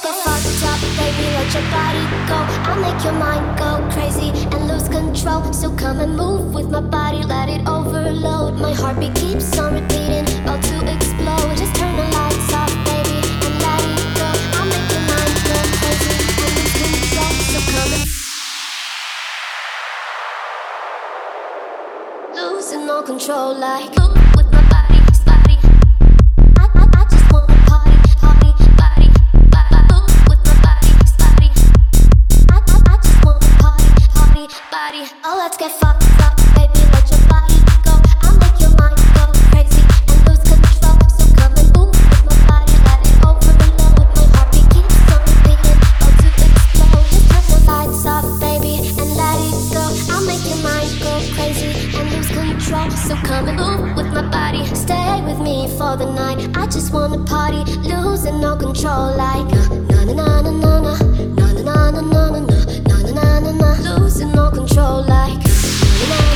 get fucked up, baby, let your body go. I'll make your mind go crazy and lose control. So come and move with my body, let it overload. My heartbeat keeps on repeating, about to explode. Just turn the lights off, baby, and let it go. I'll make your mind go crazy and lose control. So come and losing all control, like move with my body, body. I just wanna party, party, body, move with my body, body. I just wanna party, party, body. Oh, let's get fucked up, baby, let your body go. I'll make your mind go crazy and lose control. So come and move with my body, let it overload. My heartbeat keeps on repeating, about to explode. Just turn the lights off, baby, and let it go. I'll make your mind go crazy and lose control. So come and move with my body, stay with me for the night. I just wanna party, losing no control, like na na na na na na na na na na na na na na na na, losing no control, like na na na.